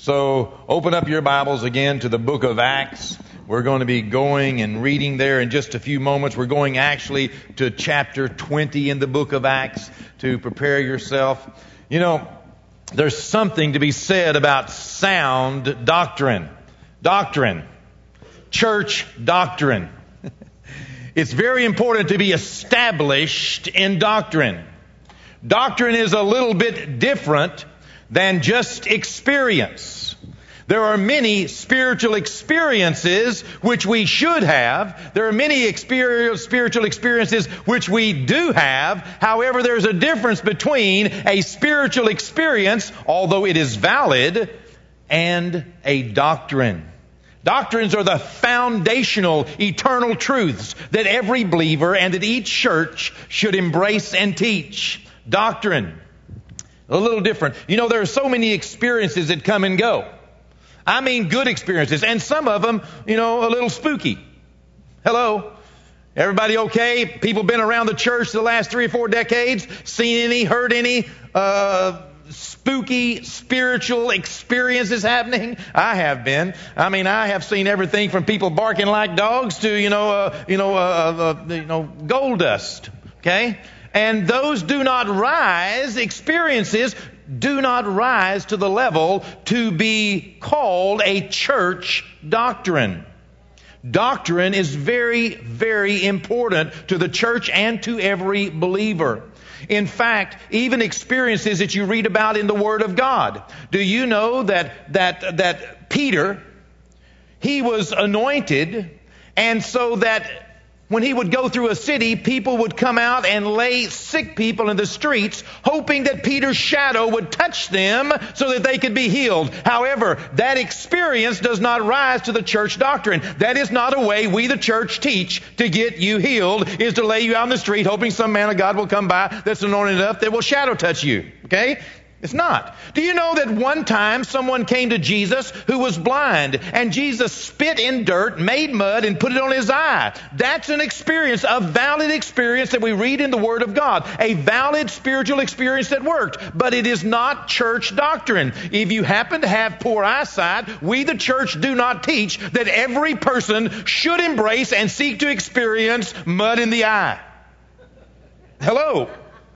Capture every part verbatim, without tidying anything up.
So open up your Bibles again to the book of Acts. We're going to be going and reading there in just a few moments. We're going actually to chapter twenty in the book of Acts to prepare yourself. You know, there's something to be said about sound doctrine. Doctrine. Church doctrine. It's very important to be established in doctrine. Doctrine is a little bit different than just experience. There are many spiritual experiences which we should have. There are many experience, spiritual experiences which we do have. However, there's a difference between a spiritual experience, although it is valid, and a doctrine. Doctrines are the foundational, eternal truths that every believer and that each church should embrace and teach. Doctrine. A little different. You know, there are so many experiences that come and go. I mean good experiences. And some of them, you know, a little spooky. Hello? Everybody okay? People been around the church the last three or four decades? Seen any, heard any uh, spooky spiritual experiences happening? I have been. I mean, I have seen everything from people barking like dogs to, you know, uh, you know, uh, uh, you know, gold dust. Okay? And those do not rise, experiences do not rise to the level to be called a church doctrine. Doctrine is very, very important to the church and to every believer. In fact, even experiences that you read about in the Word of God. Do you know that that that Peter, he was anointed, and so that when he would go through a city, people would come out and lay sick people in the streets, hoping that Peter's shadow would touch them so that they could be healed. However, that experience does not rise to the church doctrine. That is not a way we, the church, teach to get you healed, is to lay you out in the street, hoping some man of God will come by that's anointed enough that will shadow touch you. Okay? It's not. Do you know that one time someone came to Jesus who was blind, and Jesus spit in dirt, made mud, and put it on his eye? That's an experience, a valid experience that we read in the Word of God. A valid spiritual experience that worked. But it is not church doctrine. If you happen to have poor eyesight, we the church do not teach that every person should embrace and seek to experience mud in the eye. Hello?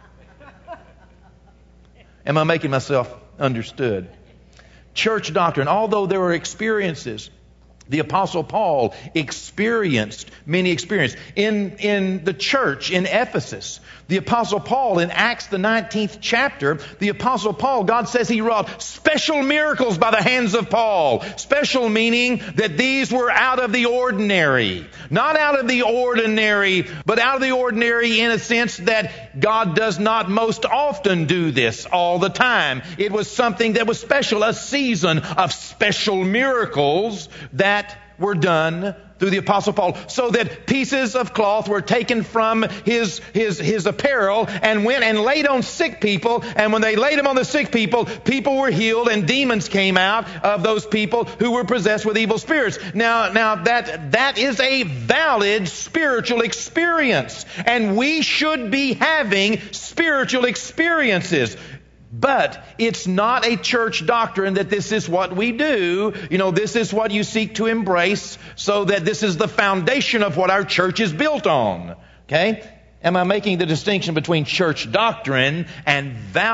Am I making myself understood? Church doctrine, although there were experiences, the Apostle Paul experienced many experiences. In, in the church in Ephesus, the Apostle Paul in Acts the nineteenth chapter, the Apostle Paul, God says he wrought special miracles by the hands of Paul. Special meaning that these were out of the ordinary. Not out of the ordinary, but out of the ordinary in a sense that God does not most often do this all the time. It was something that was special, a season of special miracles that were done through the Apostle Paul, so that pieces of cloth were taken from his his his apparel and went and laid on sick people, and when they laid them on the sick people, people were healed and demons came out of those people who were possessed with evil spirits. Now, now that that is a valid spiritual experience, and we should be having spiritual experiences. But it's not a church doctrine that this is what we do. You know, this is what you seek to embrace, so that this is the foundation of what our church is built on. Okay? Am I making the distinction between church doctrine and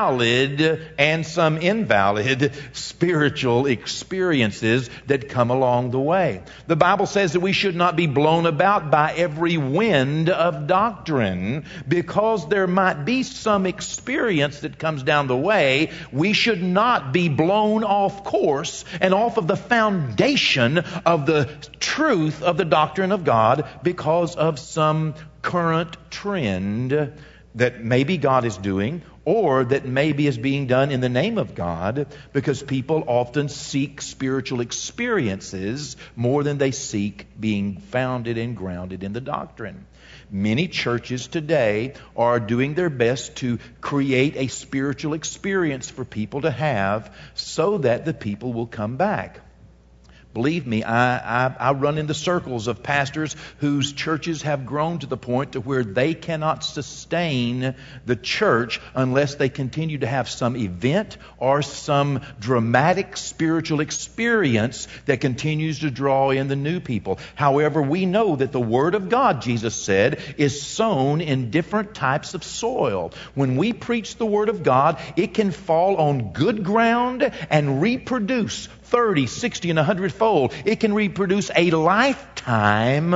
valid and some invalid spiritual experiences that come along the way? The Bible says that we should not be blown about by every wind of doctrine, because there might be some experience that comes down the way. We should not be blown off course and off of the foundation of the truth of the doctrine of God because of some current trend that maybe God is doing, or that maybe is being done in the name of God, because people often seek spiritual experiences more than they seek being founded and grounded in the doctrine. Many churches today are doing their best to create a spiritual experience for people to have so that the people will come back. Believe me, I, I, I run in the circles of pastors whose churches have grown to the point to where they cannot sustain the church unless they continue to have some event or some dramatic spiritual experience that continues to draw in the new people. However, we know that the Word of God, Jesus said, is sown in different types of soil. When we preach the Word of God, it can fall on good ground and reproduce thirty, sixty, and a hundred fold. It can reproduce a lifetime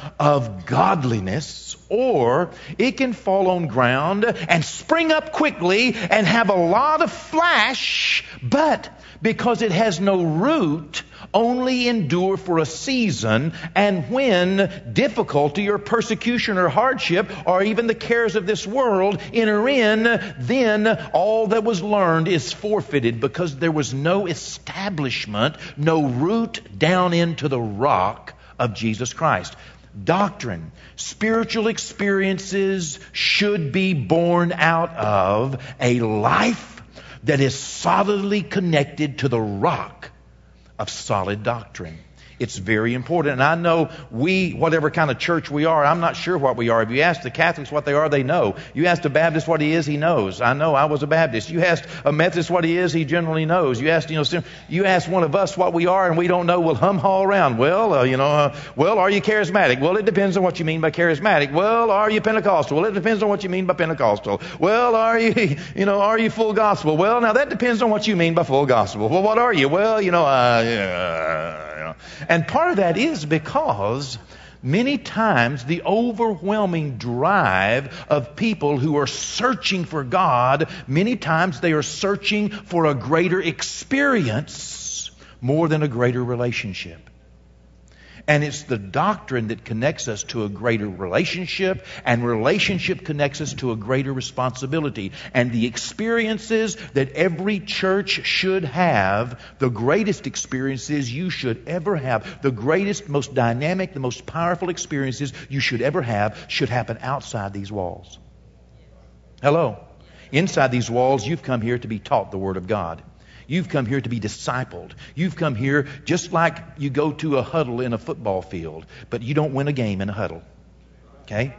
of godliness, or it can fall on ground and spring up quickly and have a lot of flash, but because it has no root, only endure for a season, and when difficulty or persecution or hardship or even the cares of this world enter in, then all that was learned is forfeited, because there was no establishment, no root down into the rock of Jesus Christ. Doctrine, spiritual experiences should be born out of a life that is solidly connected to the rock of solid doctrine. It's very important. And I know we, whatever kind of church we are, I'm not sure what we are. If you ask the Catholics what they are, they know. You ask a Baptist what he is, he knows. I know I was a Baptist. You ask a Methodist what he is, he generally knows. You ask, you know, you ask one of us what we are and we don't know, we'll hum haul around. Well, uh, you know, uh, well, are you charismatic? Well, it depends on what you mean by charismatic. Well, are you Pentecostal? Well, it depends on what you mean by Pentecostal. Well, are you, you know, are you full gospel? Well, now that depends on what you mean by full gospel. Well, what are you? Well, you know, uh, uh and part of that is because many times the overwhelming drive of people who are searching for God, many times they are searching for a greater experience more than a greater relationship. And it's the doctrine that connects us to a greater relationship, and relationship connects us to a greater responsibility. And the experiences that every church should have, the greatest experiences you should ever have, the greatest, most dynamic, the most powerful experiences you should ever have, should happen outside these walls. Hello. Inside these walls, you've come here to be taught the Word of God. You've come here to be discipled. You've come here just like you go to a huddle in a football field, but you don't win a game in a huddle. Okay?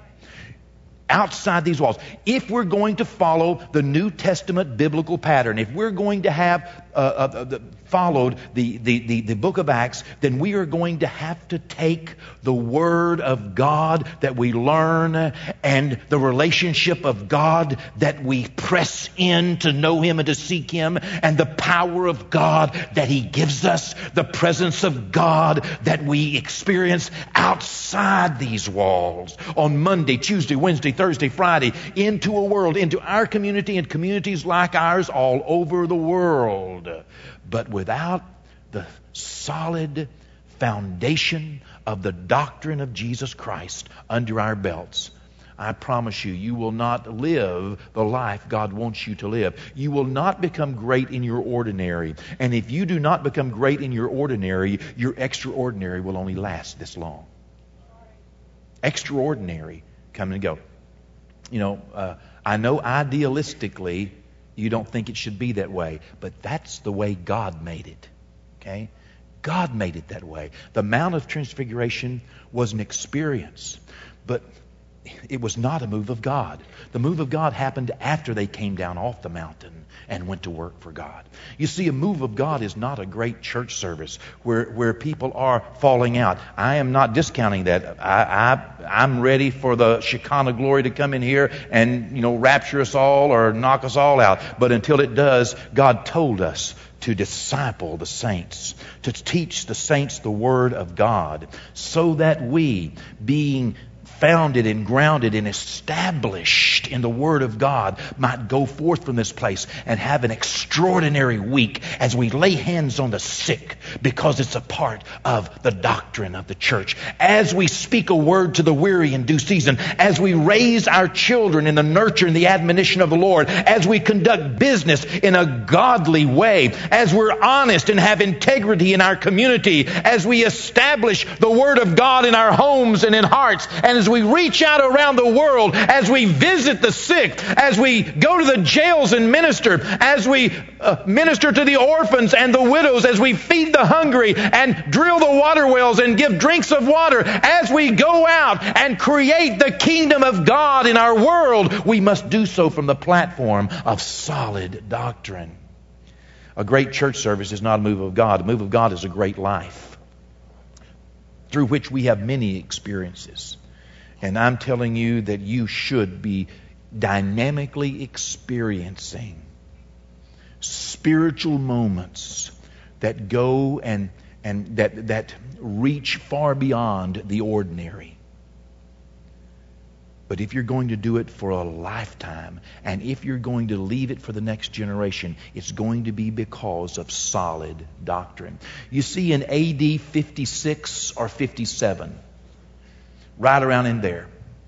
Outside these walls. If we're going to follow the New Testament biblical pattern, if we're going to have uh, uh, uh, followed the, the, the, the book of Acts, then we are going to have to take the Word of God that we learn and the relationship of God that we press in to know Him and to seek Him, and the power of God that He gives us, the presence of God that we experience outside these walls on Monday, Tuesday, Wednesday, Thursday, Friday, into a world, into our community and communities like ours all over the world. But without the solid foundation of the doctrine of Jesus Christ under our belts, I promise you, you will not live the life God wants you to live. You will not become great in your ordinary. And if you do not become great in your ordinary, your extraordinary will only last this long. Extraordinary come and go. You know, uh, I know idealistically you don't think it should be that way, but that's the way God made it. Okay? God made it that way. The Mount of Transfiguration was an experience, but it was not a move of God. The move of God happened after they came down off the mountain and went to work for God. You see, a move of God is not a great church service where, where people are falling out. I am not discounting that. I, I, I'm ready for the Shekinah glory to come in here and, you know, rapture us all or knock us all out. But until it does, God told us to disciple the saints, to teach the saints the Word of God, so that we, being founded and grounded and established in the Word of God, might go forth from this place and have an extraordinary week as we lay hands on the sick, because it's a part of the doctrine of the church. As we speak a word to the weary in due season, as we raise our children in the nurture and the admonition of the Lord, as we conduct business in a godly way, as we're honest and have integrity in our community, as we establish the Word of God in our homes and in hearts, and as as we reach out around the world, as we visit the sick, as we go to the jails and minister, as we uh, minister to the orphans and the widows, as we feed the hungry and drill the water wells and give drinks of water, as we go out and create the kingdom of God in our world, we must do so from the platform of solid doctrine. A great church service is not a move of God. A move of God is a great life through which we have many experiences. And I'm telling you that you should be dynamically experiencing spiritual moments that go and and that that reach far beyond the ordinary. But if you're going to do it for a lifetime, and if you're going to leave it for the next generation, it's going to be because of solid doctrine. You see, in A D fifty-six or fifty-seven, right around in there,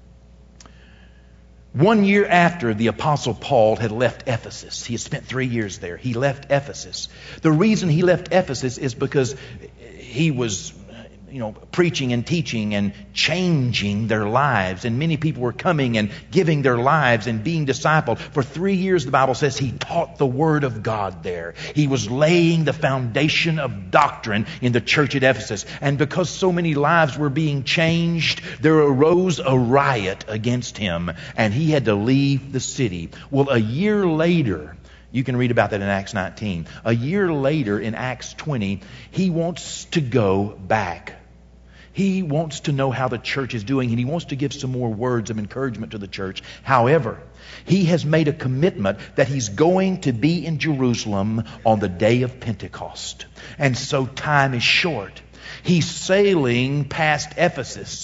one year after the Apostle Paul had left Ephesus, he had spent three years there. He left Ephesus. The reason he left Ephesus is because he was, you know, preaching and teaching and changing their lives. And many people were coming and giving their lives and being discipled. For three years, the Bible says, he taught the Word of God there. He was laying the foundation of doctrine in the church at Ephesus. And because so many lives were being changed, there arose a riot against him, and he had to leave the city. Well, a year later, you can read about that in Acts nineteen. A year later, in Acts twenty, he wants to go back. He wants to know how the church is doing, and he wants to give some more words of encouragement to the church. However, he has made a commitment that he's going to be in Jerusalem on the day of Pentecost. And so time is short. He's sailing past Ephesus.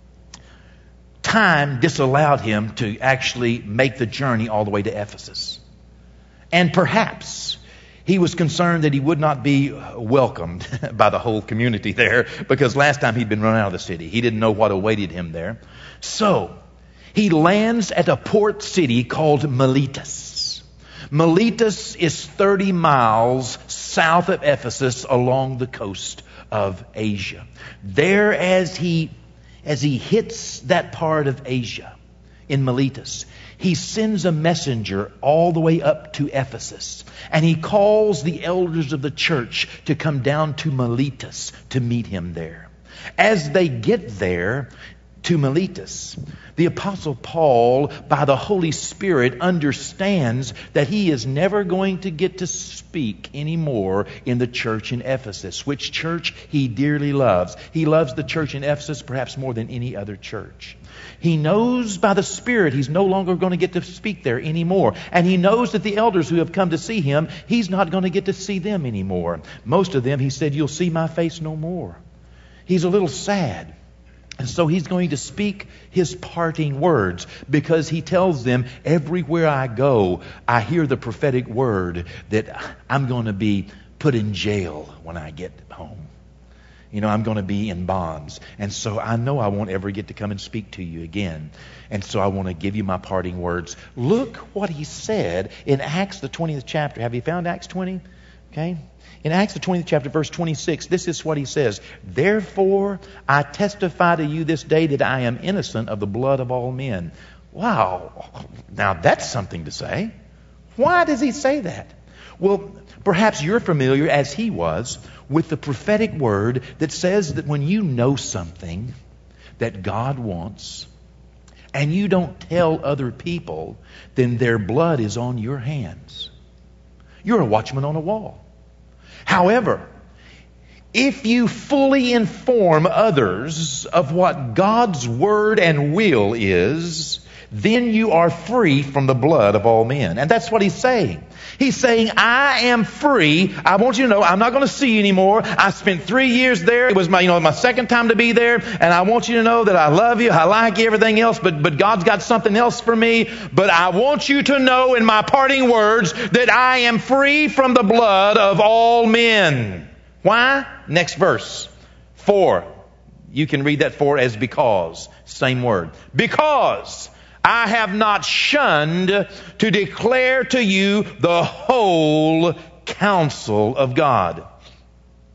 Time disallowed him to actually make the journey all the way to Ephesus. And perhaps he was concerned that he would not be welcomed by the whole community there, because last time he'd been run out of the city. He didn't know what awaited him there. So he lands at a port city called Miletus. Miletus is thirty miles south of Ephesus along the coast of Asia. There, as he, as he hits that part of Asia in Miletus, he sends a messenger all the way up to Ephesus. And he calls the elders of the church to come down to Miletus to meet him there. As they get there to Miletus, the Apostle Paul, by the Holy Spirit, understands that he is never going to get to speak anymore in the church in Ephesus, which church he dearly loves. He loves the church in Ephesus perhaps more than any other church. He knows by the Spirit he's no longer going to get to speak there anymore. And he knows that the elders who have come to see him, he's not going to get to see them anymore. Most of them, he said, you'll see my face no more. He's a little sad. And so he's going to speak his parting words, because he tells them, everywhere I go, I hear the prophetic word that I'm going to be put in jail when I get home. You know, I'm going to be in bonds. And so I know I won't ever get to come and speak to you again. And so I want to give you my parting words. Look what he said in Acts, the twentieth chapter. Have you found Acts twenty? Okay. In Acts, the twentieth chapter, verse twenty-six, this is what he says. Therefore, I testify to you this day that I am innocent of the blood of all men. Wow. Now that's something to say. Why does he say that? Well, perhaps you're familiar, as he was, with the prophetic word that says that when you know something that God wants and you don't tell other people, then their blood is on your hands. You're a watchman on a wall. However, if you fully inform others of what God's word and will is, then you are free from the blood of all men. And that's what he's saying. He's saying, I am free. I want you to know I'm not going to see you anymore. I spent three years there. It was my, you know, my second time to be there. And I want you to know that I love you. I like you, everything else. But, but God's got something else for me. But I want you to know in my parting words that I am free from the blood of all men. Why? Next verse. For. You can read that for as because. Same word. Because I have not shunned to declare to you the whole counsel of God.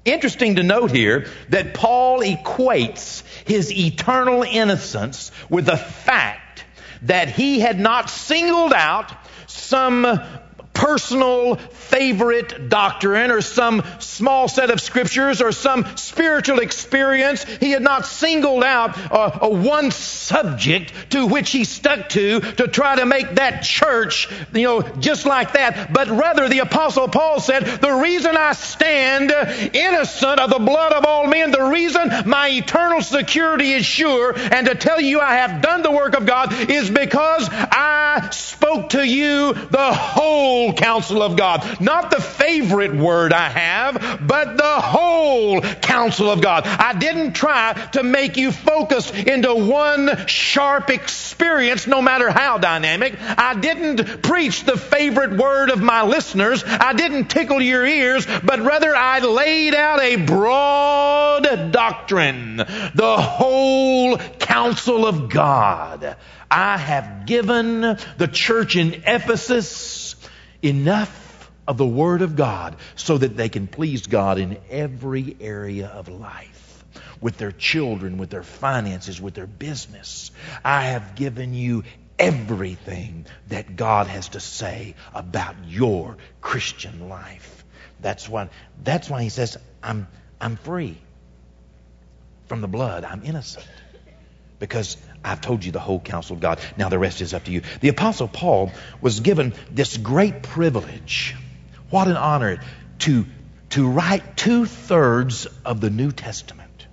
Interesting to note here that Paul equates his eternal innocence with the fact that he had not singled out some personal favorite doctrine or some small set of scriptures or some spiritual experience. He had not singled out a, a one subject to which he stuck to to try to make that church, you know, just like that. But rather, the Apostle Paul said, the reason I stand innocent of the blood of all men, the reason my eternal security is sure, and to tell you I have done the work of God, is because I spoke to you the whole counsel of God. Not the favorite word I have, but the whole counsel of God. I didn't try to make you focus into one sharp experience, no matter how dynamic. I didn't preach the favorite word of my listeners. I didn't tickle your ears, but rather I laid out a broad doctrine, the whole counsel of God. I have given the church in Ephesus enough of the Word of God so that they can please God in every area of life, with their children, with their finances, with their business. I have given you everything that God has to say about your Christian life. That's why, that's why he says, I'm, I'm free from the blood. I'm innocent. Because I've told you the whole counsel of God. Now the rest is up to you. The Apostle Paul was given this great privilege. What an honor to, to write two-thirds of the New Testament.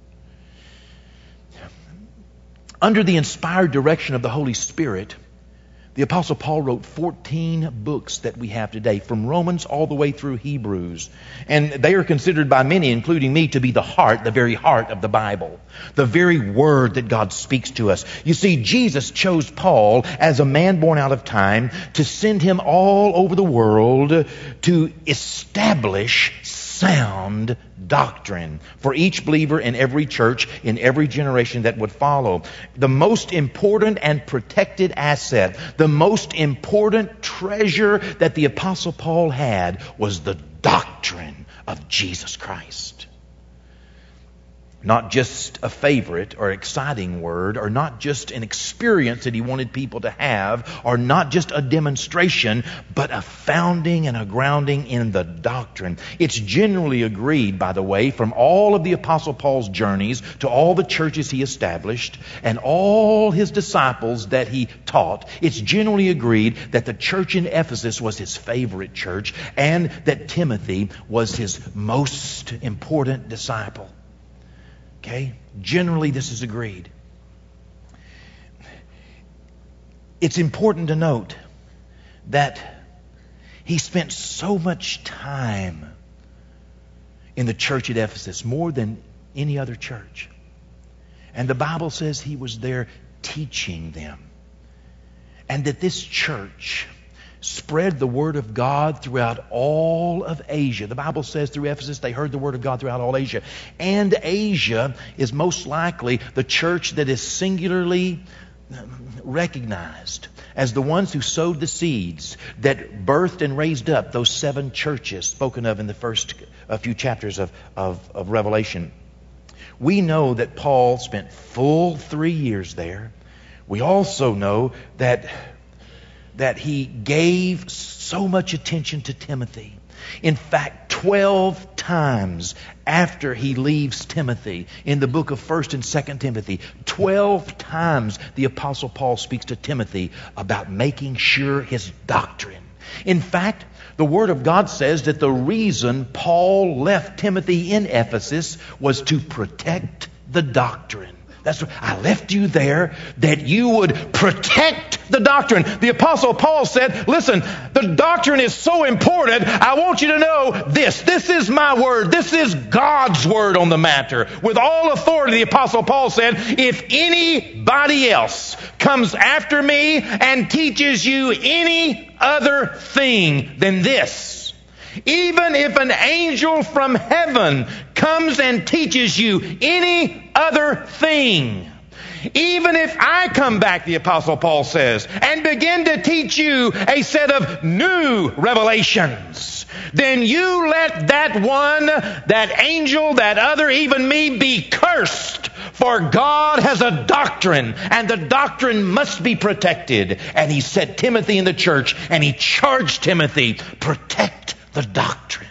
Under the inspired direction of the Holy Spirit, the Apostle Paul wrote fourteen books that we have today, from Romans all the way through Hebrews. And they are considered by many, including me, to be the heart, the very heart of the Bible. The very word that God speaks to us. You see, Jesus chose Paul as a man born out of time to send him all over the world to establish sound doctrine for each believer in every church, in every generation that would follow. The most important and protected asset, the most important treasure that the Apostle Paul had was the doctrine of Jesus Christ. Not just a favorite or exciting word, or not just an experience that he wanted people to have, or not just a demonstration, but a founding and a grounding in the doctrine. It's generally agreed, by the way, from all of the Apostle Paul's journeys to all the churches he established and all his disciples that he taught, it's generally agreed that the church in Ephesus was his favorite church and that Timothy was his most important disciple. Okay? Generally, this is agreed. It's important to note that he spent so much time in the church at Ephesus, more than any other church. And the Bible says he was there teaching them. And that this church spread the Word of God throughout all of Asia. The Bible says through Ephesus they heard the Word of God throughout all Asia. And Asia is most likely the church that is singularly recognized as the ones who sowed the seeds that birthed and raised up those seven churches spoken of in the first a few chapters of, of, of Revelation. We know that Paul spent full three years there. We also know that that he gave so much attention to Timothy. In fact, twelve times after he leaves Timothy in the book of First and Second Timothy, twelve times the Apostle Paul speaks to Timothy about making sure his doctrine. In fact, the Word of God says that the reason Paul left Timothy in Ephesus was to protect the doctrine. That's what I left you there, that you would protect the doctrine. The Apostle Paul said, listen, the doctrine is so important, I want you to know this. This is my word. This is God's word on the matter. With all authority, the Apostle Paul said, if anybody else comes after me and teaches you any other thing than this, even if an angel from heaven comes and teaches you any other thing, Even if I come back, the Apostle Paul says, and begin to teach you a set of new revelations, then you let that one, that angel, that other, even me, be cursed. For God has a doctrine, and the doctrine must be protected. And he set Timothy in the church, and he charged Timothy, protect the doctrine.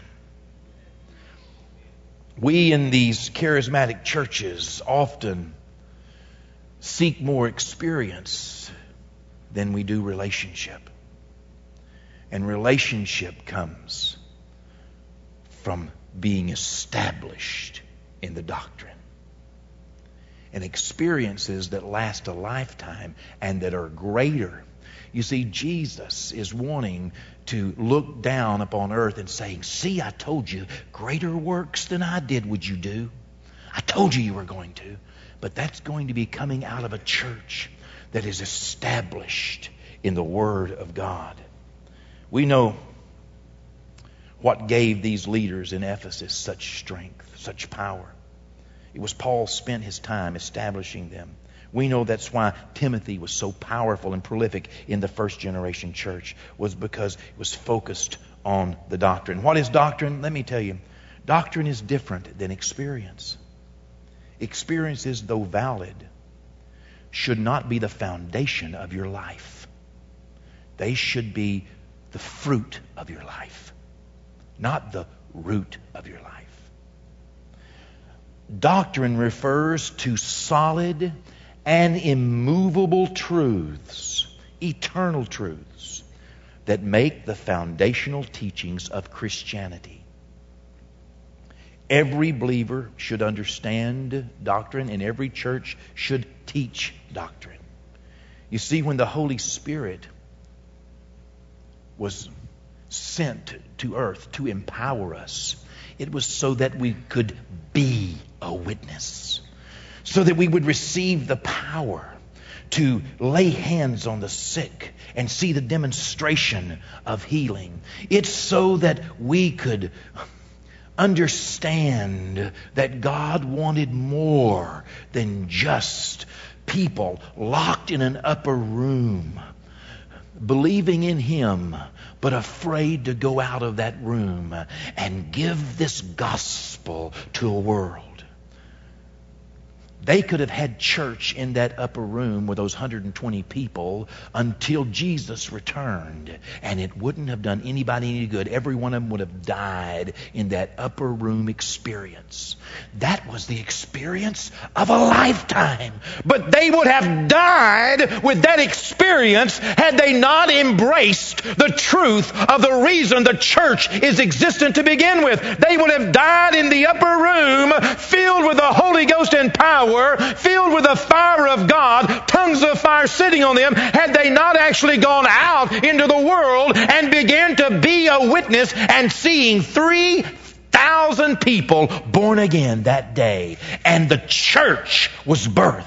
We in these charismatic churches often seek more experience than we do relationship. And relationship comes from being established in the doctrine. And experiences that last a lifetime and that are greater. You see, Jesus is wanting to look down upon earth and saying, see, I told you, greater works than I did would you do. I told you you were going to. But that's going to be coming out of a church that is established in the Word of God. We know what gave these leaders in Ephesus such strength, such power. It was Paul spent his time establishing them. We know that's why Timothy was so powerful and prolific in the first generation church, was because it was focused on the doctrine. What is doctrine? Let me tell you. Doctrine is different than experience. Experiences, though valid, should not be the foundation of your life. They should be the fruit of your life, not the root of your life. Doctrine refers to solid and immovable truths, eternal truths, that make the foundational teachings of Christianity. Every believer should understand doctrine, and every church should teach doctrine. You see, when the Holy Spirit was sent to earth to empower us, it was so that we could be a witness, so that we would receive the power to lay hands on the sick and see the demonstration of healing. It's so that we could understand that God wanted more than just people locked in an upper room, believing in Him, but afraid to go out of that room and give this gospel to a world. They could have had church in that upper room with those one hundred twenty people until Jesus returned, and it wouldn't have done anybody any good. Every one of them would have died in that upper room experience. That was the experience of a lifetime. But they would have died with that experience had they not embraced the truth of the reason the church is existent to begin with. They would have died in the upper room, filled with the Holy Ghost and power, filled with the fire of God, tongues of fire sitting on them, had they not actually gone out into the world and began to be a witness and seeing three thousand people born again that day. And the church was birthed.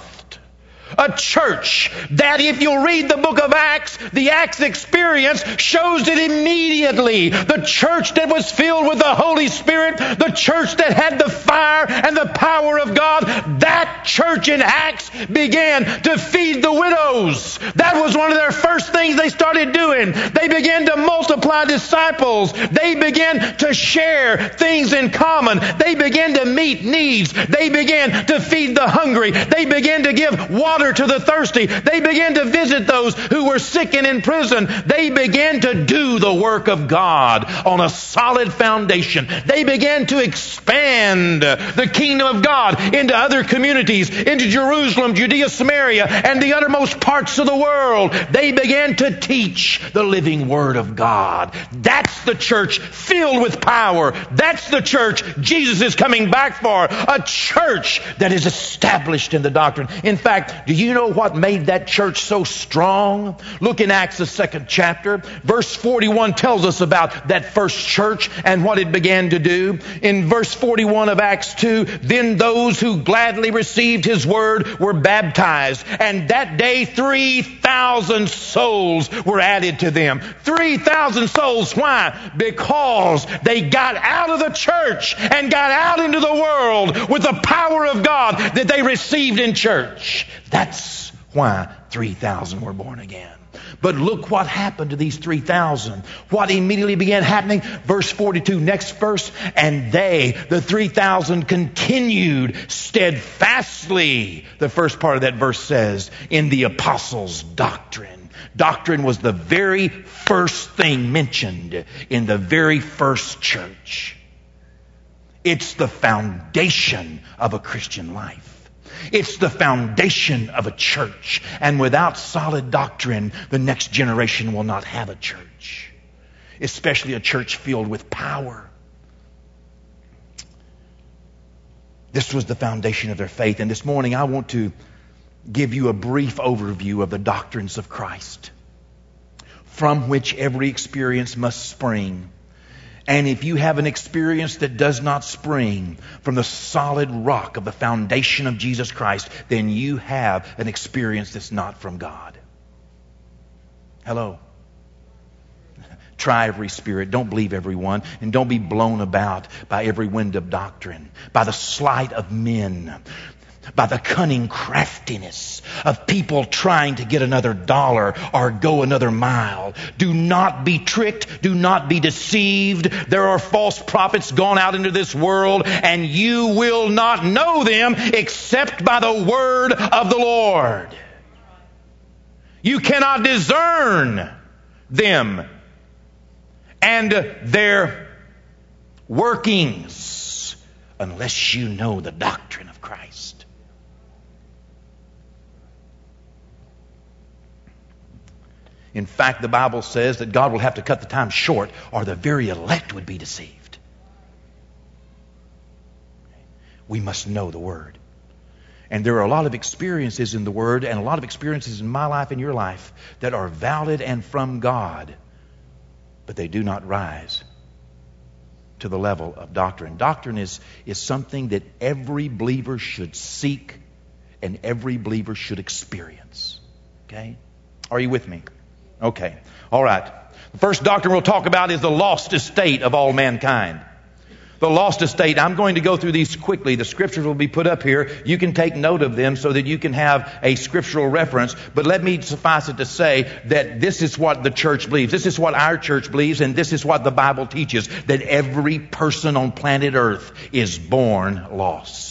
A church that, if you'll read the book of Acts, the Acts experience shows it immediately. The church that was filled with the Holy Spirit, the church that had the fire and the power of God, that church in Acts began to feed the widows. That was one of their first things they started doing. They began to multiply disciples. They began to share things in common. They began to meet needs. They began to feed the hungry. They began to give water to the thirsty. They began to visit those who were sick and in prison. They began to do the work of God on a solid foundation. They began to expand the kingdom of God into other communities, into Jerusalem, Judea, Samaria, and the uttermost parts of the world. They began to teach the living Word of God. That's the church filled with power. That's the church Jesus is coming back for. A church that is established in the doctrine. In fact, do you know what made that church so strong? Look in Acts, the second chapter. Verse forty-one tells us about that first church and what it began to do. In verse forty-one of Acts two, then those who gladly received His Word were baptized. And that day three thousand souls were added to them. three thousand souls. Why? Because they got out of the church and got out into the world with the power of God that they received in church. That's why three thousand were born again. But look what happened to these three thousand. What immediately began happening? Verse forty-two, next verse. And they, the three thousand, continued steadfastly, the first part of that verse says, in the apostles' doctrine. Doctrine was the very first thing mentioned in the very first church. It's the foundation of a Christian life. It's the foundation of a church. And without solid doctrine, the next generation will not have a church. Especially a church filled with power. This was the foundation of their faith. And this morning I want to give you a brief overview of the doctrines of Christ, from which every experience must spring. And if you have an experience that does not spring from the solid rock of the foundation of Jesus Christ, then you have an experience that's not from God. Hello? Try every spirit. Don't believe every one. And don't be blown about by every wind of doctrine, by the sleight of men, by the cunning craftiness of people trying to get another dollar or go another mile. Do not be tricked. Do not be deceived. There are false prophets gone out into this world, and you will not know them except by the word of the Lord. You cannot discern them and their workings unless you know the doctrine of Christ. In fact, the Bible says that God will have to cut the time short or the very elect would be deceived. We must know the Word. And there are a lot of experiences in the Word and a lot of experiences in my life and your life that are valid and from God, but they do not rise to the level of doctrine. Doctrine is, is something that every believer should seek and every believer should experience. Okay? Are you with me? Okay. All right. The first doctrine we'll talk about is the lost estate of all mankind. The lost estate. I'm going to go through these quickly. The scriptures will be put up here. You can take note of them so that you can have a scriptural reference. But let me suffice it to say that this is what the church believes. This is what our church believes, and this is what the Bible teaches, that every person on planet Earth is born lost.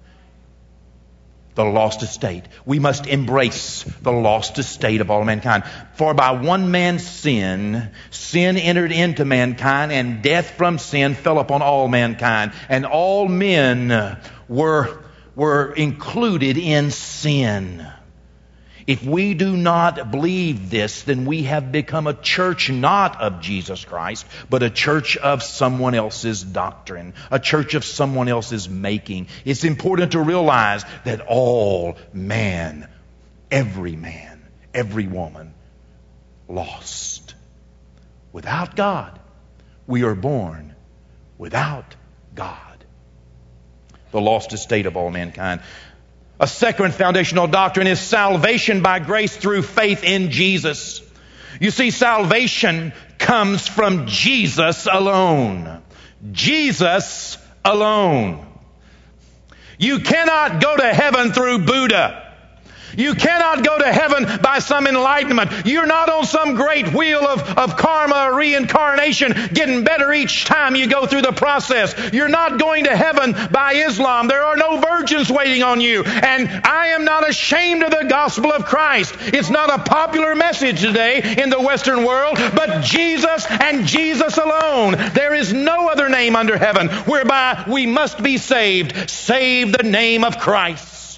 The lost estate. We must embrace the lost estate of all mankind. For by one man's sin, sin entered into mankind, and death from sin fell upon all mankind. And all men were, were included in sin. If we do not believe this, then we have become a church not of Jesus Christ, but a church of someone else's doctrine, a church of someone else's making. It's important to realize that all man, every man, every woman, lost. Without God, we are born without God. The lost estate of all mankind. A second foundational doctrine is salvation by grace through faith in Jesus. You see, salvation comes from Jesus alone. Jesus alone. You cannot go to heaven through Buddha. You cannot go to heaven by some enlightenment. You're not on some great wheel of, of karma or reincarnation getting better each time you go through the process. You're not going to heaven by Islam. There are no virgins waiting on you. And I am not ashamed of the gospel of Christ. It's not a popular message today in the Western world, but Jesus and Jesus alone. There is no other name under heaven whereby we must be saved, save the name of Christ.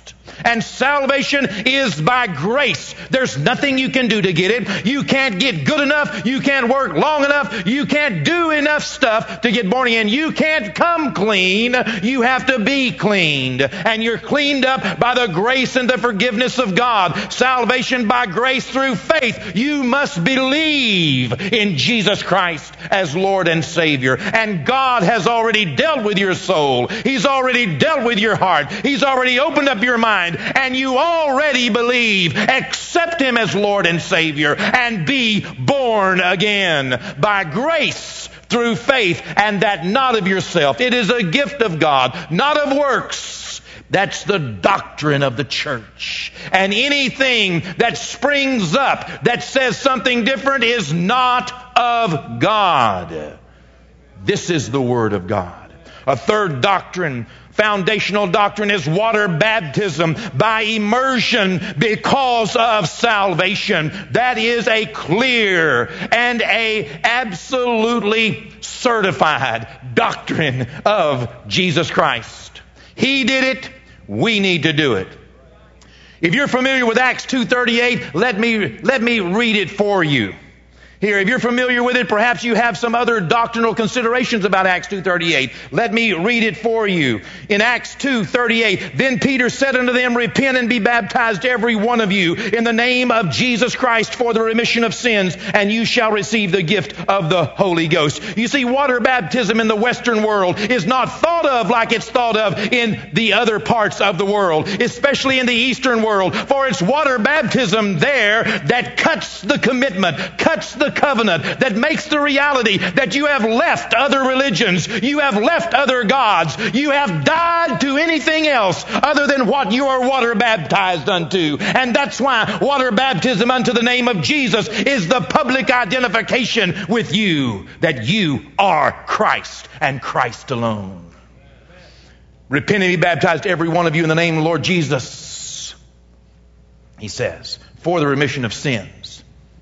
And salvation is by grace. There's nothing you can do to get it. You can't get good enough. You can't work long enough. You can't do enough stuff to get born again. You can't come clean. You have to be cleaned. And you're cleaned up by the grace and the forgiveness of God. Salvation by grace through faith. You must believe in Jesus Christ as Lord and Savior. And God has already dealt with your soul. He's already dealt with your heart. He's already opened up your mind. And you already believe. Accept Him as Lord and Savior and be born again by grace through faith, and that not of yourself. It is a gift of God, not of works. That's the doctrine of the church. And anything that springs up that says something different is not of God. This is the Word of God. A third doctrine, foundational doctrine, is water baptism by immersion because of salvation. That is a clear and a absolutely certified doctrine of Jesus Christ. He did it. We need to do it. If you're familiar with Acts two thirty-eight, let me, let me read it for you. Here, if you're familiar with it, perhaps you have some other doctrinal considerations about Acts two thirty-eight. Let me read it for you. In Acts two thirty-eight, then Peter said unto them, repent and be baptized every one of you in the name of Jesus Christ for the remission of sins, and you shall receive the gift of the Holy Ghost. You see, water baptism in the Western world is not thought of like it's thought of in the other parts of the world, especially in the Eastern world. For it's water baptism there that cuts the commitment, cuts the covenant, that makes the reality that you have left other religions, you have left other gods, you have died to anything else other than what you are water baptized unto. And that's why water baptism unto the name of Jesus is the public identification with you that you are Christ and Christ alone. Repent and be baptized every one of you in the name of the Lord Jesus, he says, for the remission of sins.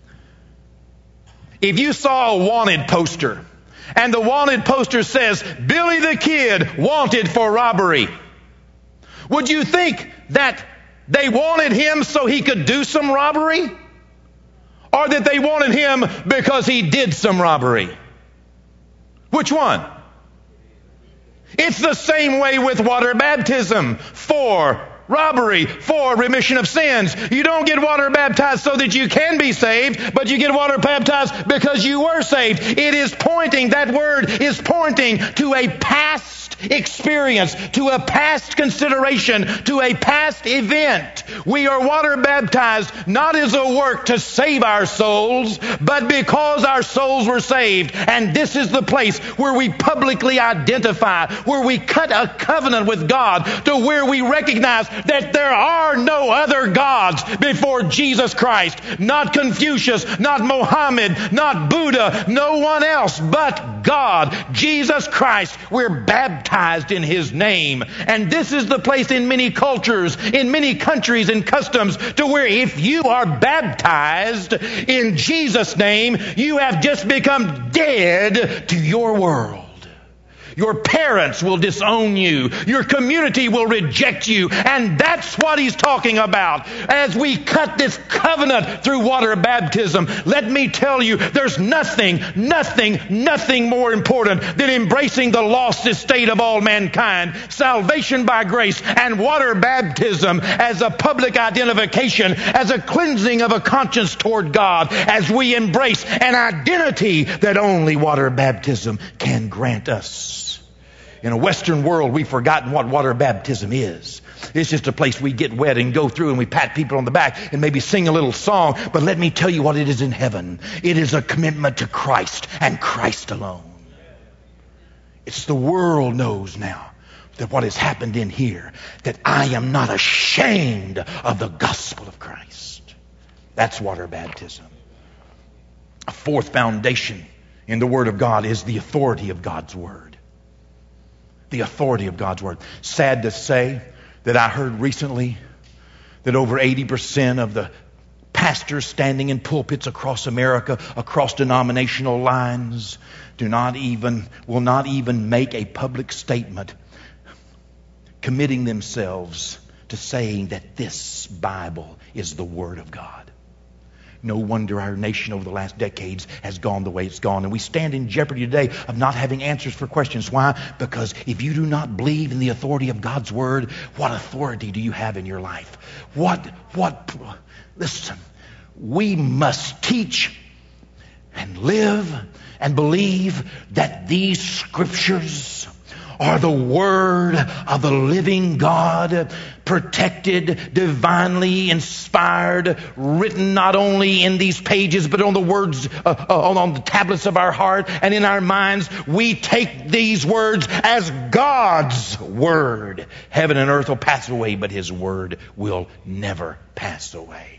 If you saw a wanted poster, and the wanted poster says, Billy the Kid wanted for robbery, would you think that they wanted him so he could do some robbery? Or that they wanted him because he did some robbery? Which one? It's the same way with water baptism. For robbery, for remission of sins. You don't get water baptized so that you can be saved, but you get water baptized because you were saved. It is pointing, that word is pointing to a past experience, to a past consideration, to a past event. We are water baptized not as a work to save our souls, but because our souls were saved. And this is the place where we publicly identify, where we cut a covenant with God, to where we recognize that there are no other gods before Jesus Christ. Not Confucius, not Mohammed, not Buddha, no one else but God, Jesus Christ. We're baptized in His name. And this is the place in many cultures, in many countries and customs, to where if you are baptized in Jesus' name, you have just become dead to your world. Your parents will disown you. Your community will reject you. And that's what he's talking about. As we cut this covenant through water baptism, let me tell you, there's nothing, nothing, nothing more important than embracing the lost estate of all mankind, salvation by grace, and water baptism as a public identification, as a cleansing of a conscience toward God, as we embrace an identity that only water baptism can grant us. In a Western world, we've forgotten what water baptism is. It's just a place we get wet and go through and we pat people on the back and maybe sing a little song. But let me tell you what it is in heaven. It is a commitment to Christ and Christ alone. It's the world knows now that what has happened in here, that I am not ashamed of the gospel of Christ. That's water baptism. A fourth foundation in the Word of God is the authority of God's Word. The authority of God's Word. Sad to say that I heard recently that over eighty percent of the pastors standing in pulpits across America, across denominational lines, do not even, will not even make a public statement committing themselves to saying that this Bible is the Word of God. No wonder our nation over the last decades has gone the way it's gone. And we stand in jeopardy today of not having answers for questions. Why? Because if you do not believe in the authority of God's Word, what authority do you have in your life? What, what, listen, we must teach and live and believe that these Scriptures are the Word of the living God, protected, divinely inspired, written not only in these pages, but on the words, uh, uh, on the tablets of our heart and in our minds. We take these words as God's Word. Heaven and earth will pass away, but His Word will never pass away.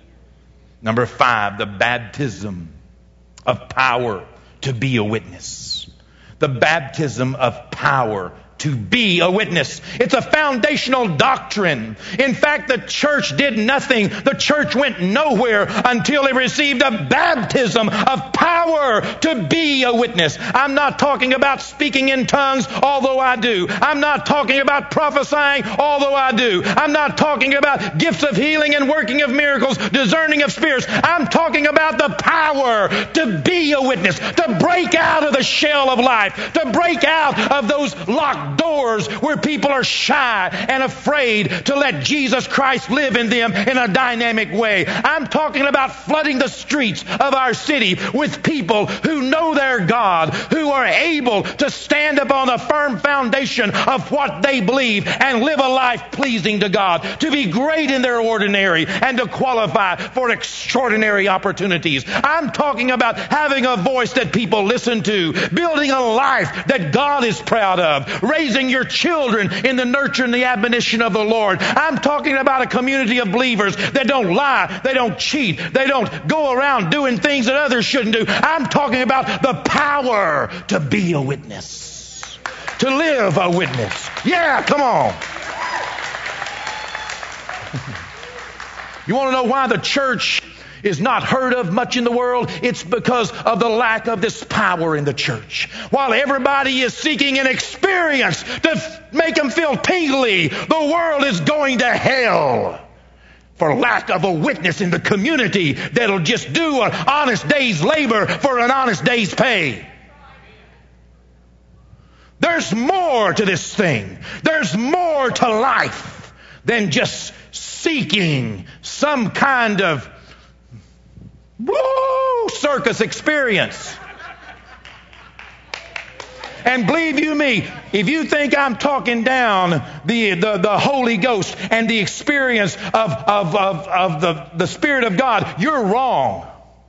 Number five, the baptism of power to be a witness. The baptism of power to be a witness. It's a foundational doctrine. In fact, the church did nothing. The church went nowhere until it received a baptism of power to be a witness. I'm not talking about speaking in tongues, although I do. I'm not talking about prophesying, although I do. I'm not talking about gifts of healing and working of miracles, discerning of spirits. I'm talking about the power to be a witness, to break out of the shell of life, to break out of those locked doors where people are shy and afraid to let Jesus Christ live in them in a dynamic way. I'm talking about flooding the streets of our city with people who know their God, who are able to stand upon a firm foundation of what they believe and live a life pleasing to God, to be great in their ordinary and to qualify for extraordinary opportunities. I'm talking about having a voice that people listen to, building a life that God is proud of, raising your children in the nurture and the admonition of the Lord. I'm talking about a community of believers that don't lie, they don't cheat, they don't go around doing things that others shouldn't do. I'm talking about the power to be a witness, to live a witness. Yeah, come on. You want to know why the church is not heard of much in the world? It's because of the lack of this power in the church. While everybody is seeking an experience to f- make them feel tingly, the world is going to hell for lack of a witness in the community that'll just do an honest day's labor for an honest day's pay. There's more to this thing. There's more to life than just seeking some kind of woo, circus experience. And believe you me, if you think I'm talking down the, the, the Holy Ghost and the experience of, of, of, of the, the Spirit of God, you're wrong.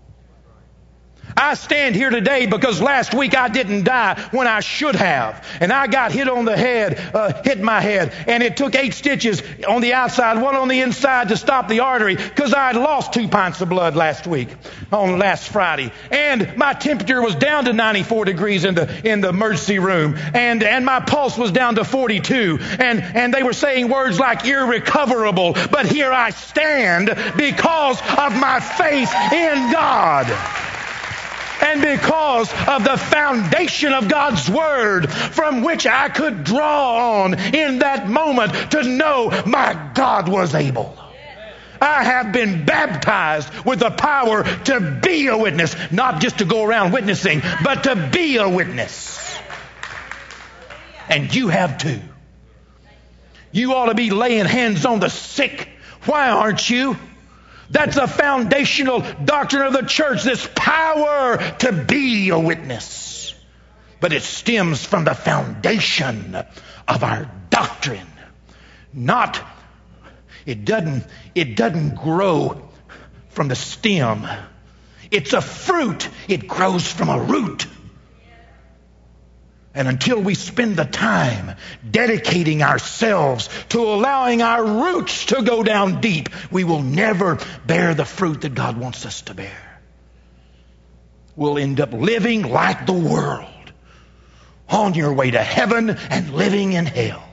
I stand here today because last week I didn't die when I should have. And I got hit on the head, uh, hit my head. And it took eight stitches on the outside, one on the inside to stop the artery because I had lost two pints of blood last week, on last Friday. And my temperature was down to ninety-four degrees in the in the emergency room. And and my pulse was down to forty-two. And, and they were saying words like irrecoverable. But here I stand because of my faith in God. And because of the foundation of God's Word from which I could draw on in that moment to know my God was able. I have been baptized with the power to be a witness, not just to go around witnessing, but to be a witness. And you have too. You ought to be laying hands on the sick. Why aren't you? That's a foundational doctrine of the church, this power to be a witness. But it stems from the foundation of our doctrine. Not, it doesn't, it doesn't grow from the stem. It's a fruit. It grows from a root. And until we spend the time dedicating ourselves to allowing our roots to go down deep, we will never bear the fruit that God wants us to bear. We'll end up living like the world, on your way to heaven and living in hell.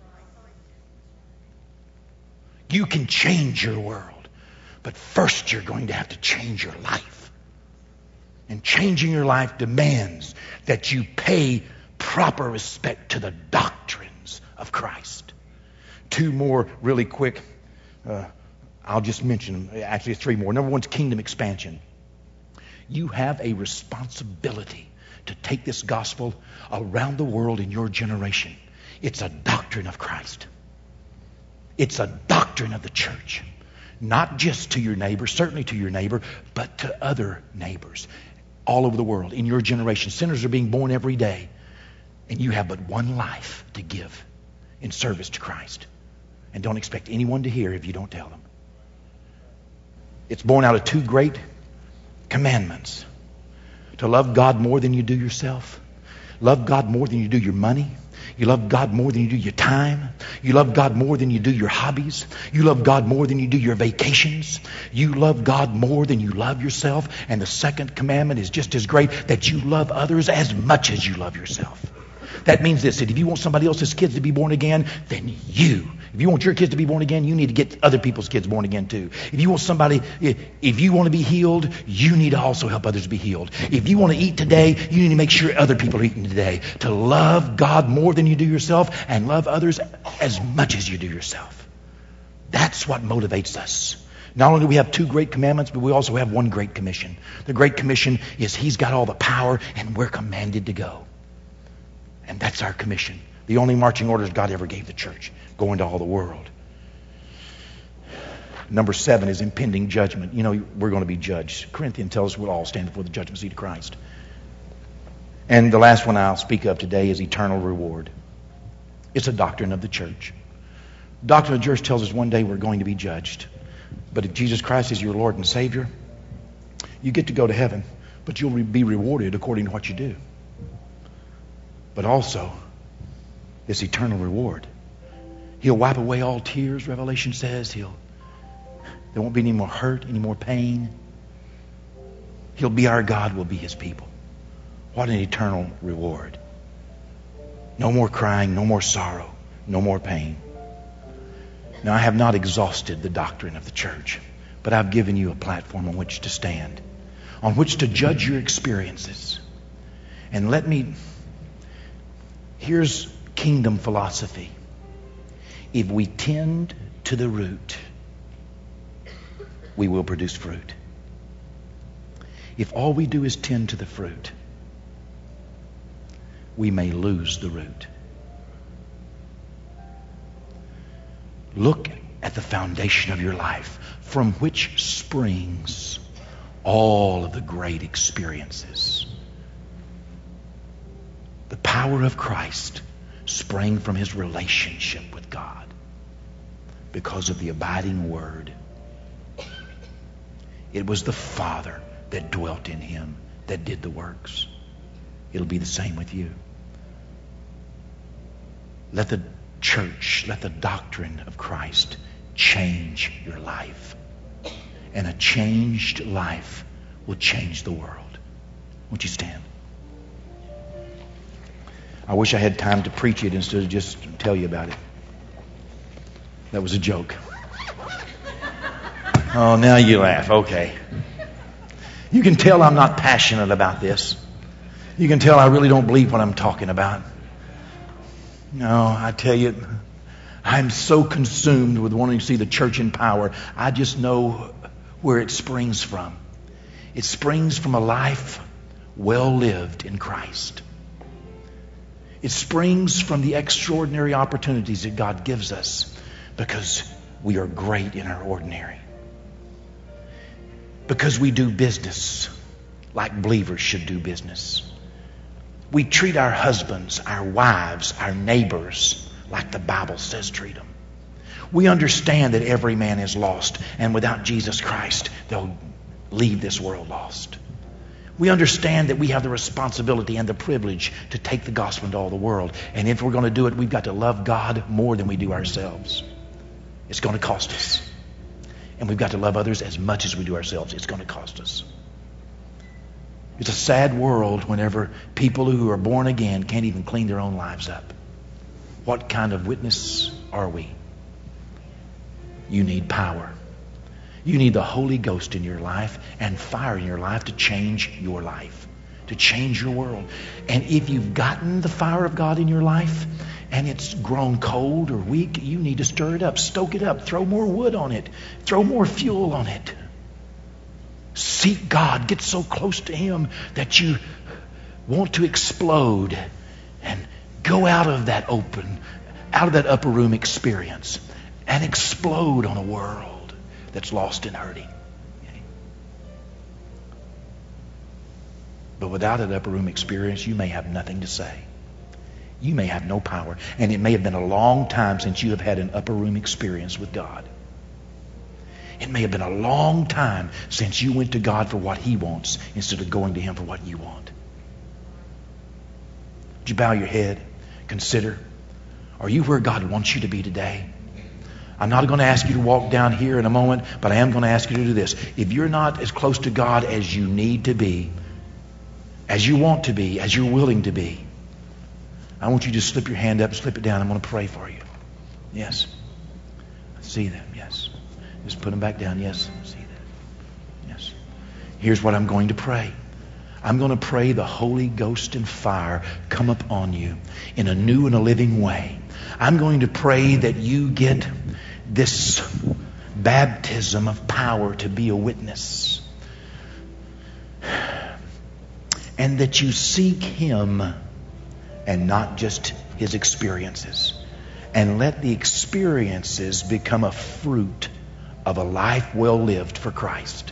You can change your world, but first you're going to have to change your life. And changing your life demands that you pay proper respect to the doctrines of Christ, two more really quick. Uh, I'll just mention them. Actually, three more. Number one's kingdom expansion. You have a responsibility to take this gospel around the world in your generation. It's a doctrine of Christ. It's a doctrine of the church. Not just to your neighbor, certainly to your neighbor, but to other neighbors all over the world in your generation. Sinners are being born every day, and you have but one life to give in service to Christ. And don't expect anyone to hear if you don't tell them. It's born out of two great commandments. To love God more than you do yourself. Love God more than you do your money. You love God more than you do your time. You love God more than you do your hobbies. You love God more than you do your vacations. You love God more than you love yourself. And the second commandment is just as great, that you love others as much as you love yourself. That means this, that if you want somebody else's kids to be born again, then you. If you want your kids to be born again, you need to get other people's kids born again too. If you want somebody, if you want to be healed, you need to also help others be healed. If you want to eat today, you need to make sure other people are eating today. To love God more than you do yourself and love others as much as you do yourself. That's what motivates us. Not only do we have two great commandments, but we also have one great commission. The great commission is He's got all the power and we're commanded to go. And that's our commission. The only marching orders God ever gave the church. Go into all the world. Number seven is impending judgment. You know, we're going to be judged. Corinthians tells us we'll all stand before the judgment seat of Christ. And the last one I'll speak of today is eternal reward. It's a doctrine of the church. Doctrine of the church tells us one day we're going to be judged. But if Jesus Christ is your Lord and Savior, you get to go to heaven, but you'll be rewarded according to what you do. But also, this eternal reward. He'll wipe away all tears, Revelation says. He'll, there won't be any more hurt, any more pain. He'll be our God, we'll be His people. What an eternal reward. No more crying, no more sorrow, no more pain. Now, I have not exhausted the doctrine of the church, but I've given you a platform on which to stand, on which to judge your experiences. And let me... Here's kingdom philosophy. If we tend to the root, we will produce fruit. If all we do is tend to the fruit, we may lose the root. Look at the foundation of your life, from which springs all of the great experiences. The power of Christ sprang from His relationship with God because of the abiding Word. It was the Father that dwelt in Him that did the works. It'll be the same with you. Let the church, let the doctrine of Christ change your life. And a changed life will change the world. Won't you stand? I wish I had time to preach it instead of just tell you about it. That was a joke. Oh, now you laugh. Okay. You can tell I'm not passionate about this. You can tell I really don't believe what I'm talking about. No, I tell you, I'm so consumed with wanting to see the church in power. I just know where it springs from. It springs from a life well lived in Christ. It springs from the extraordinary opportunities that God gives us because we are great in our ordinary. Because we do business like believers should do business. We treat our husbands, our wives, our neighbors like the Bible says treat them. We understand that every man is lost, and without Jesus Christ, they'll leave this world lost. We understand that we have the responsibility and the privilege to take the gospel into all the world. And if we're going to do it, we've got to love God more than we do ourselves. It's going to cost us. And we've got to love others as much as we do ourselves. It's going to cost us. It's a sad world whenever people who are born again can't even clean their own lives up. What kind of witness are we? You need power. You need the Holy Ghost in your life and fire in your life to change your life, to change your world. And if you've gotten the fire of God in your life, and it's grown cold or weak, you need to stir it up, stoke it up, throw more wood on it, throw more fuel on it. Seek God. Get so close to Him that you want to explode and go out of that open, out of that upper room experience and explode on a world that's lost and hurting. Okay? But without an upper room experience, you may have nothing to say. You may have no power. And it may have been a long time since you have had an upper room experience with God. It may have been a long time since you went to God for what He wants instead of going to Him for what you want. Would you bow your head? Consider. Are you where God wants you to be today? I'm not going to ask you to walk down here in a moment, but I am going to ask you to do this. If you're not as close to God as you need to be, as you want to be, as you're willing to be, I want you to just slip your hand up, slip it down. I'm going to pray for you. Yes. I see them. Yes. Just put them back down. Yes. I see that. Yes. Here's what I'm going to pray. I'm going to pray the Holy Ghost and fire come up on you in a new and a living way. I'm going to pray that you get this baptism of power to be a witness. And that you seek Him and not just His experiences. And let the experiences become a fruit of a life well lived for Christ.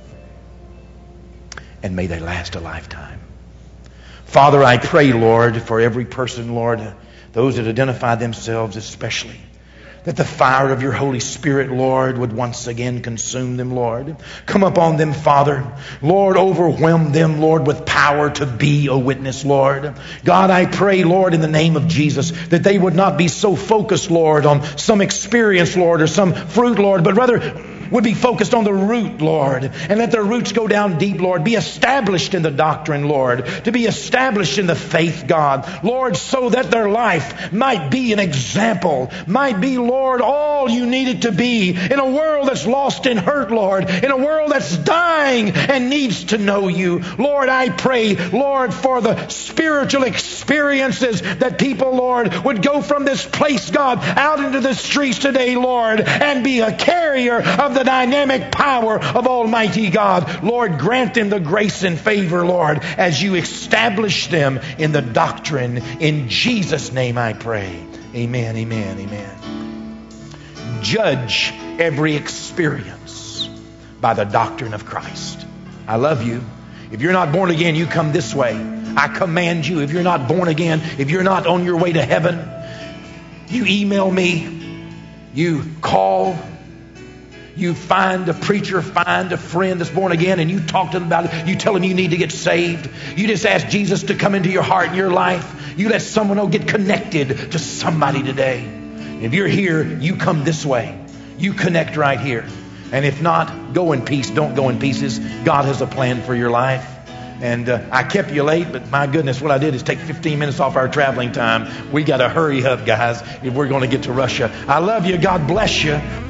And may they last a lifetime. Father, I pray, Lord, for every person, Lord, those that identify themselves especially, that the fire of your Holy Spirit, Lord, would once again consume them, Lord. Come upon them, Father. Lord, overwhelm them, Lord, with power to be a witness, Lord. God, I pray, Lord, in the name of Jesus, that they would not be so focused, Lord, on some experience, Lord, or some fruit, Lord, but rather would be focused on the root, Lord, and let their roots go down deep, Lord. Be established in the doctrine, Lord, to be established in the faith, God, Lord, so that their life might be an example, might be, Lord, all you need it to be in a world that's lost and hurt, Lord, in a world that's dying and needs to know you. Lord, I pray, Lord, for the spiritual experiences that people, Lord, would go from this place, God, out into the streets today, Lord, and be a carrier of the the dynamic power of Almighty God. Lord, grant them the grace and favor, Lord, as you establish them in the doctrine. In Jesus' name I pray. Amen, amen, amen. Judge every experience by the doctrine of Christ. I love you. If you're not born again, you come this way. I command you, if you're not born again, if you're not on your way to heaven, you email me, you call, you find a preacher, find a friend that's born again, and you talk to them about it. You tell them you need to get saved. You just ask Jesus to come into your heart and your life. You let someone else get connected to somebody today. If you're here, you come this way. You connect right here. And if not, go in peace. Don't go in pieces. God has a plan for your life. And uh, I kept you late, but my goodness, what I did is take fifteen minutes off our traveling time. We got to hurry up, guys, if we're going to get to Russia. I love you. God bless you.